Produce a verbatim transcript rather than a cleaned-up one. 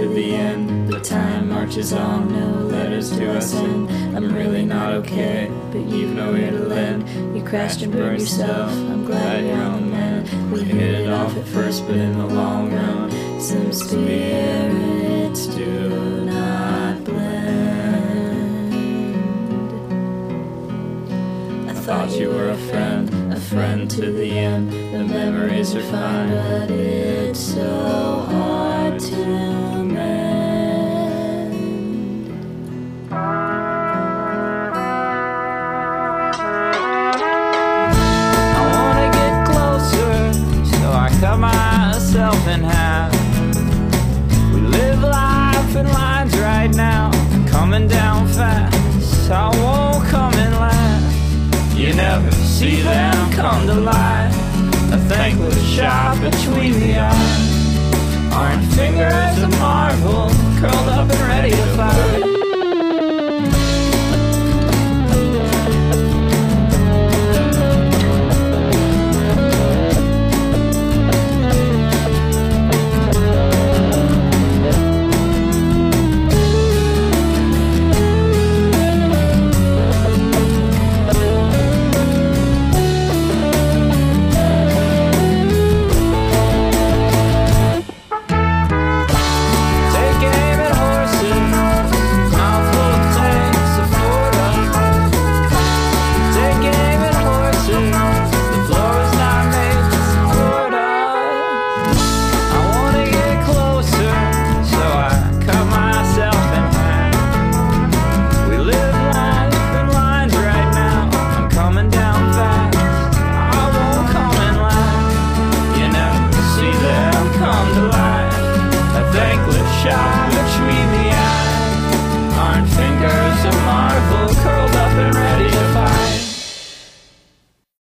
to the end. The time marches on, no letters to us send. I'm really not okay, but you've nowhere to lend. You crashed and burned yourself, I'm glad you're on the mend. We hit it off at first, but in the long run, some spirits do not blend. I thought you were a friend, a friend to the end. The memories are fine, but it's so hard to mend. I wanna get closer, so I cut myself in half. We live life in lines right now, coming down fast. I won't come and laugh. You never see them come to life. A thankless shot between the eyes. Orange fingers of marble, curled up and ready to fire.